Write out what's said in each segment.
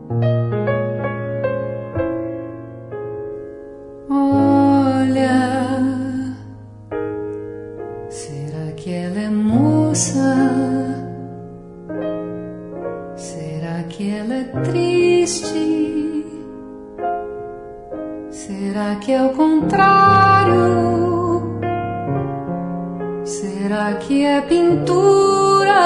Será que ela é triste? Será que é o contrário? Será que é pintura?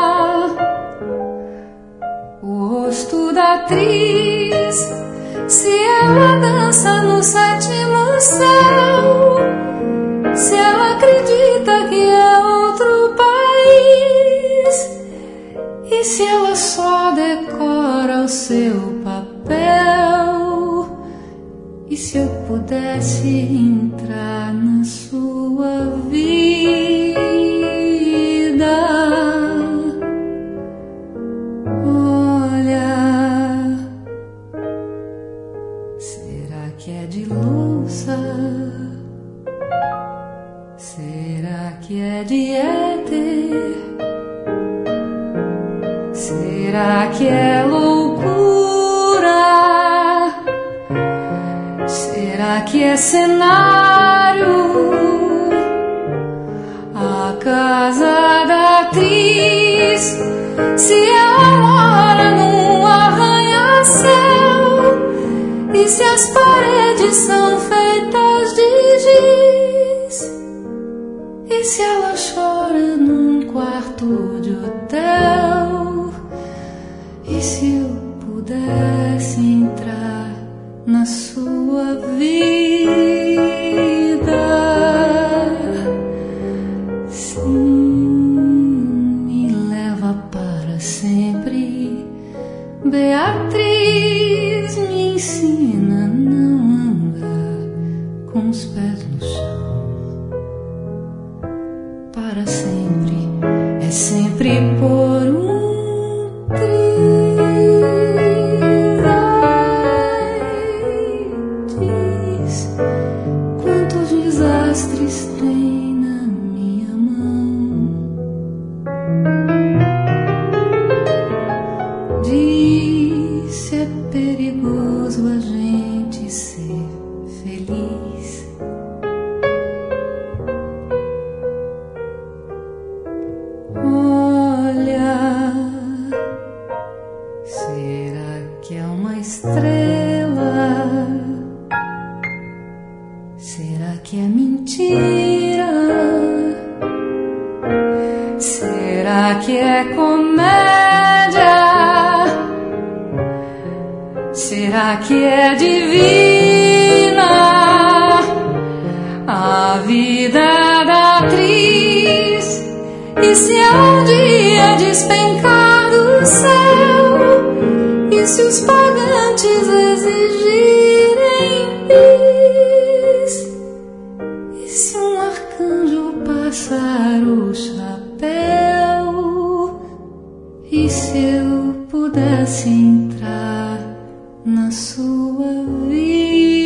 O rosto da atriz, se ela dança no sétimo céu, se ela acredita que é outro país, e se ela só decora o seu papel, e se eu pudesse entrar na sua vida? Olha, será que é de louça? Será que é de éter? Será que é loucura? Será que é cenário? A casa da atriz, se ela mora num arranha-céu, e se as paredes são feitas de giz, e se ela chora num quarto de hotel, e se eu pudesse entrar na sua vida? Sim, me leva para sempre, Beatriz, me ensina a não andar com os pés no chão. Para sempre, é sempre por um triz. Ai, diz quantos desastres tem na minha mão. Diz se é perigoso a gente ser feliz. Olha, será que é uma estrela? Será que é mentira? Será que é comédia? Será que é divina a vida da atriz? E se um dia despencar do céu, e se os pagantes exigirem bis, e se um arcanjo passar o chapéu, e se eu pudesse entrar na sua vida?